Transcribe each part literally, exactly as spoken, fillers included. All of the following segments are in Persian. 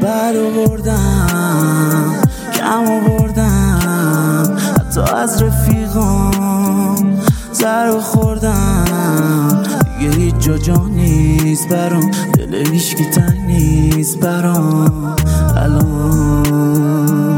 بعد آوردم کم آوردم حتی از رفیقام ضربه خوردم دیگه هیچ جا جا نیست برام دل هیچکی تنگ نیست برام الان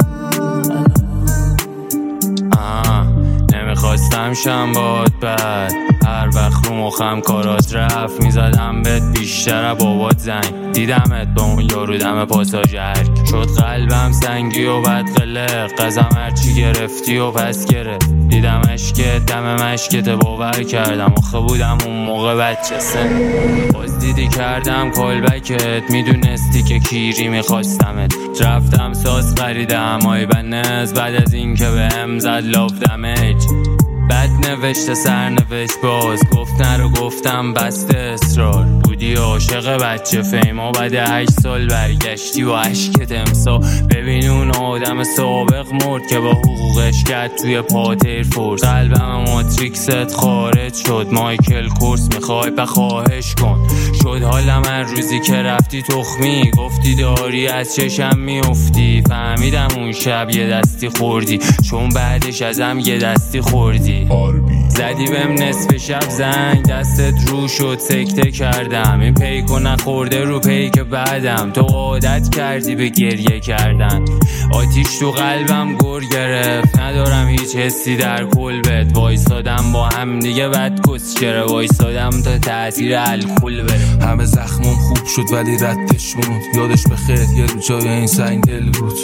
آه نمیخواستم شم باد بد هر وقت رو مخم کارات رفت میزدم بهت بیشتر بابات زنگ دیدمت با اون یارو دم پاساژ هرک شد قلبم سنگی و بد قلق قزم هرچی گرفتی و پس گرفت دیدم عشقت دم مشکت باور کردم آخه بودم اون موقع بچه سن باز دیدی کردم کالبکت میدونستی که کیری میخواستمت رفتم ساز خریدم آی بنز بعد از این که بهم زد لاف دمیج بد نوشته سر نوشت باز گفت نرو گفتم بسته اصرار بودی عاشق بچه فیما بعد هشت سال برگشتی و عشقت امسا ببین اون آدم سابق مرد که با حقوقش کرد توی پاتر فورس قلبم ماتریکست خارج شد مایکل کورس میخوای بخواهش کن شد حالم هر روزی که رفتی تخمی گفتی داری از چشم میافتی فهمیدم اون شب یه دستی خوردی چون بعدش ازم یه دستی خوردی زدی بهم نصف شب زنگ دستت رو شد سکته کردم این پیکو نخورده رو پیک بعدم تو عادت کردی به گریه کردن آتیش تو قلبم گر گرفت ندارم هیچ حسی در کل بد وایسادم با هم دیگه بد کسچره وایسادم تا تاثیر الکل بره همه زخمم خوب شد ولی ردش موند یادش بخیر یه رو جای این سنگ دل بود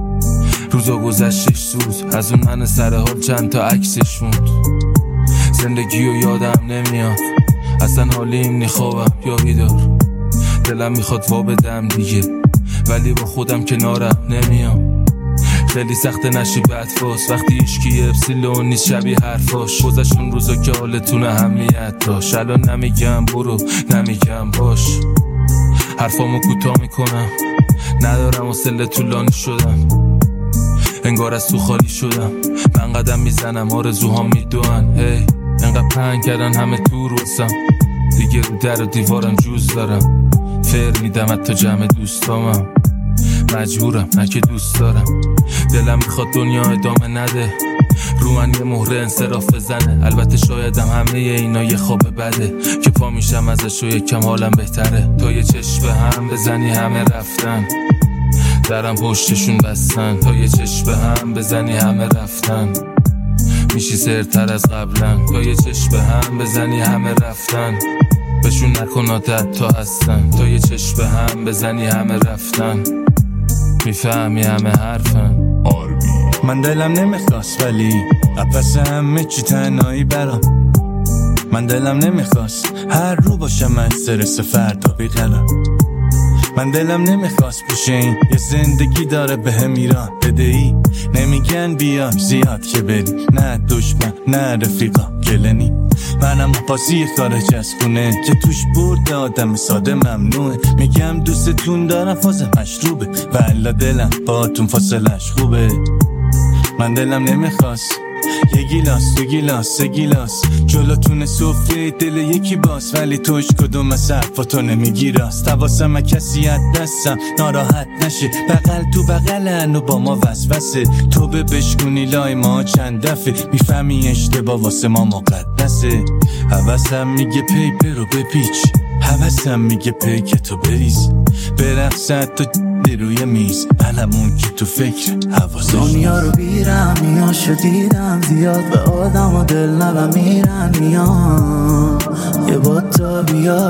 روزا گذشتش سود از اون من سر حال چند تا عکسش موند زندگی و یادم نمیاد اصلا حالیم نیخوابم یا بیدار دلم میخواد وا بدم دیگه ولی با خودم کنارم نمیام خیلی سخت نشی بدفاس وقتی ایشکی اپسیلون نیست شبیه حرفاش گذشتون روزا که حالتون اهمیت داشت الان نمیگم برو نمیگم باش حرفامو کوتاه میکنم ندارم حوصله طولانی شدم انگار از تو خالی شدم من قدم میزنم آرزوهام میدوان هی انقدر پنگ کردن همه تو روزم دیگه رو در و دیوارم جوز دارم فر میدم حتی جمع دوستامم مجبورم نه که دوست دارم دلم میخواد دنیا ادامه نده رو من یه مهره انصراف بزنه البته شایدم همه اینا یه خواب بده که پا میشم ازش و یکم حالم بهتره تا یه چشم به هم بزنی همه رفتن درم پشتشون بستن تا یه چشم به هم بزنی همه رفتن میشی سرتر از قبلن تا یه چشم به هم بزنی همه رفتن بهشون نکن عادت تا هستن تا یه چشم به هم بزنی همه رفتن میفهمی همه حرفن من دلم نمیخواست ولی قفص همه چی تنهایی برام من دلم نمیخواست هر رو باشم من استرس فردا بیقرار من دلم نمیخواست بشه این یه زندگی داره به هم ایران بدهی نمیگن بیا زیاد که بری نه دشمن نه رفیقا گلنی منم بازی خارج از خونه که توش برد آدم ساده ممنوعه میگم دوستتون دارم فازم مشروبه والا دلم باهاتون فاصلش خوبه من دلم نمیخواست یه گیلاس دو گیلاس سه گیلاس جلوتون سفره دل یکی باس ولی توش کدوم از حرفاتو نمیگی راست حواسم کسی از دستم ناراحت نشه بغل تو بغلن و با ما وسوسه تو به بشکونی لای ما چند دفعه میفهمی اشتباه واسه ما مقدسه حواسم میگه پیپر رو بپیچ حواسم میگه پیکتو بریز برقصد تو روی میز علمون که تو فکر حواسش دنیا رو بیرم نیاشو دیدم زیاد به آدم و دل نبم میرن میان یه با تا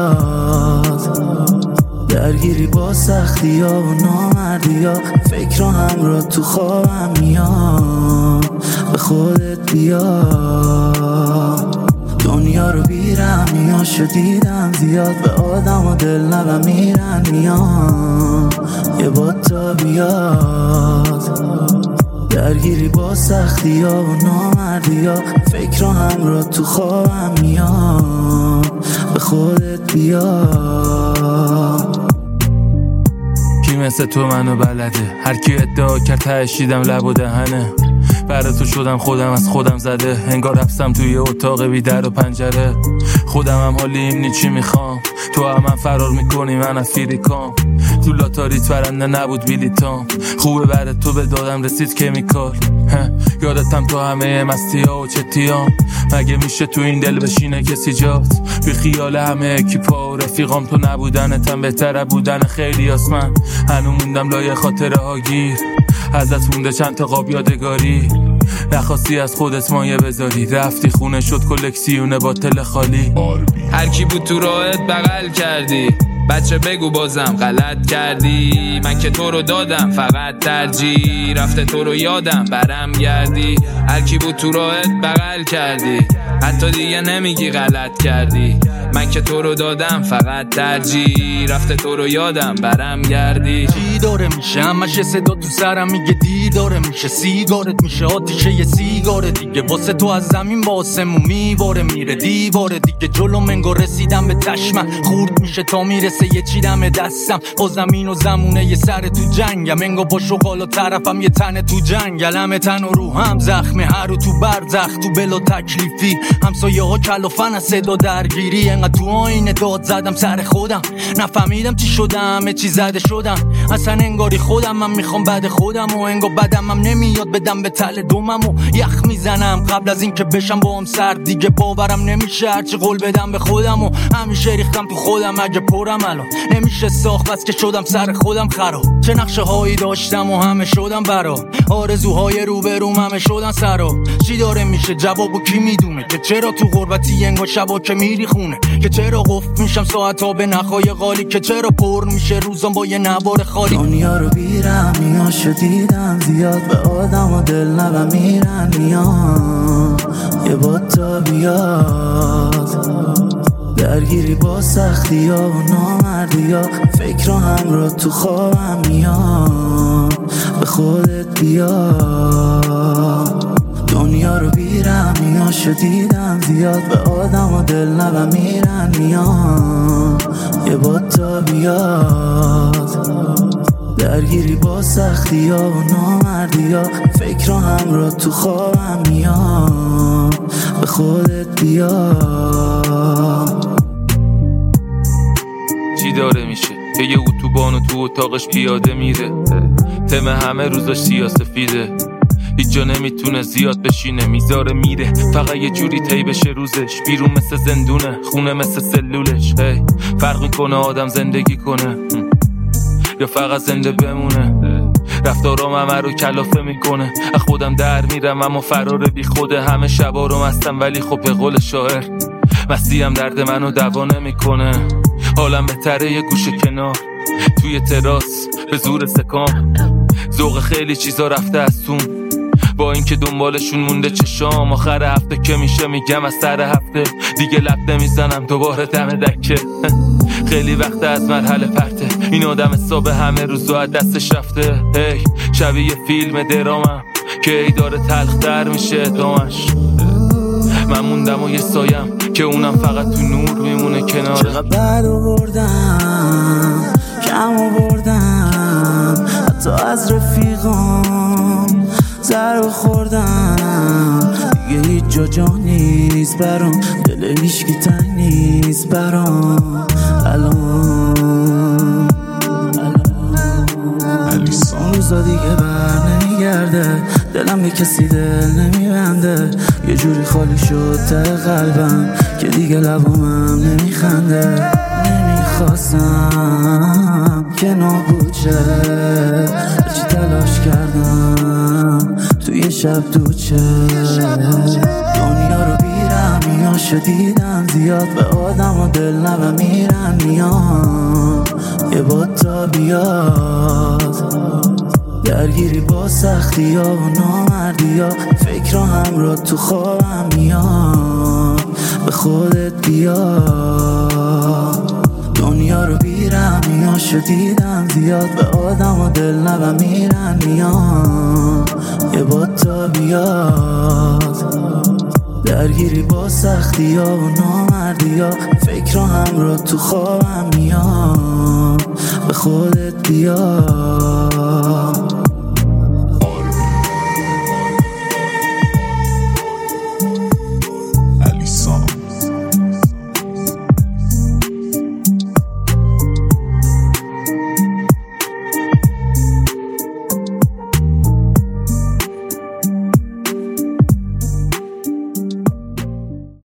بیاد درگیری با سختی ها و نامردی ها فکر رو همراه تو خوابم میاد به خودت بیاد دنیا رو بیرم نیاشو دیدم زیاد به آدم و دل نبم میرن میان یه با تا بیاد درگیری با سختی ها و نامردی ها فکر رو همراه تو خوابم میاد به خودت بیاد کی مثل تو منو بلده هر کی ادعا کرد تشیدم لب و دهنه برای تو شدم خودم از خودم زده، انگار رفتم توی اتاق بی در و پنجره. خودم هم حالی این چی میخوام، تو هم, هم فرار میکنی من افریکام. تو لاتاریت برنده نبود بیلیتام، خوبه برای تو به دادم رسید کمیکال. یادتم تو همه مستی ها و چتیام، مگه میشه تو این دل بشینه کسی جات؟ بی خیال همه اکیپا و رفیقام، تو نبودنتم بهتره بودن خیلی آسمن. هنو موندم لایه خاطره ها گیر، ازت مونده چند تا قاب یادگاری. نخواستی از خودت مایه بذاری، رفتی خونه شد کلکسیونه باطل خالی. هر کی بود تو راهت بغل کردی، بچه بگو بازم غلط کردی. من که تو رو دادم فقط ترجیح، رفته تو رو یادم برم گردی. هر کی بود تو راهت بغل کردی، حتی دیگه نمیگی غلط کردی. من که تو رو دادم فقط ترجیح، رفته تو رو یادم برم گردی. چی داره میشه همش صدا تو سرم میگه دی داره میشه، سیگارت میشه آتیشه یه سیگار دیگه. واسه تو از زمین با آسمون میباره میره دیواره دیگه. جلو منگو رسیدم به چشمم، خورد میشه تا میرسه یه چی دم دستم. با زمین و زمونه یه سر تو جنگم، انگو با شغال و طرفم یه تن تو جنگل. همه تن و رو هم زخمه، هر رو تو برزخ تو بلا تکلیفی. همسایه ها کلافن از صدا درگیری، انقدر تو آینه داد زدم سر خودم، نفهمیدم چی شدم همه چی زده شدم. اصلا انگاری خودم من میخوام بعد خودم و انگار بدم هم نمیاد بدم به تل دومم و یخ میزنم قبل از این که بشم با هم سرد. دیگه باورم نمیشه هرچی قول بدم به خودم و همیشه ریختم تو خودم. اگه پرم الان نمیشه ساخت بس که شدم سر خودم خراب. چه نقشه هایی داشتم و همه شدم برا، آرزوهای روبروم همه شدن سرا. چی داره میشه جوابو کی میدونه، که چرا تو غربتی انگار شبا که میری خونه، که چرا قفل میشم ساعتا به نخای غالی، که چرا پر میشه روزم با یه نوار خالی. دنیا رو بیرم میاشو دیدم زیاد، به آدم و دل نبم میرن میان یه با تا بیاد. درگیری با سختی ها و نامردی ها، فکر هم را تو خوابم میان به خودت بیا. دنیا رو بیرم میاشو دیدم زیاد، به آدم و دل نبم میرن میان یه با تا بیاد. درگیری با سختی ها و نامردی ها، فکر هم را تو خوابم میان به خودت بیا. چی داره میشه که یه اتوبان و تو اتاقش پیاده میره، تم همه روزاش سیاسفیده، هیچ جا نمیتونه زیاد بشینه، میذاره میره فقط یه جوری طی بشه روزش. بیرون مثل زندونه، خونه مثل سلولش. هی فرق میکنه آدم زندگی کنه یا فقط زنده بمونه. رفتارام همه رو کلافه میکنه، از خودم در میرم اما فرار بی خوده. همه شبا رو مستم ولی خب به قول شاعر مستی هم درد منو دوا نمیکنه. حالم بهتره یه گوشه کنار توی تراس به زور سکام. ذوق خیلی چیزا رفته از تون، با اینکه دنبالشون مونده چشام. آخر هفته که میشه میگم از سر هفته دیگه لب نمیزنم دوباره دم دکه. خیلی وقت از مرحله پرته، این آدم حساب همه روزا دستش رفته. هی شبیه فیلم درامم که ای داره تلختر میشه ادامش. من موندم و یه سایم که اونم فقط تو نور میمونه کنار. چقدر بد آوردم کم آوردم، حتی از رفیقام ضربه خوردم. دیگه هیچ جا جا نیست برام، دل هیچکی تنگ نیست برام. الان اون روزا دیگه بر نمیگرده، دلم به کسی دل نمیبنده. یه جوری خالی شد ته قلبم که دیگه لبامم نمیخنده. نمیخواستم که نابود شه، چی تلاش کردم توی شب دوچه. دنیا رو بیرم میاشو دیدم زیاد، به آدم و دل نبم میرن میان یه با تا بیاد. درگیری با سختی ها و نامردی ها، فکر هم را تو خوابم میان به خودت بیا. دنیا رو بیرم میاشو دیدم زیاد، به آدم و دل نبم میرن میان یه با تا بیاد. درگیری با سختی ها و نامردی ها، فکر هم را تو خوابم میان به خودت بیا.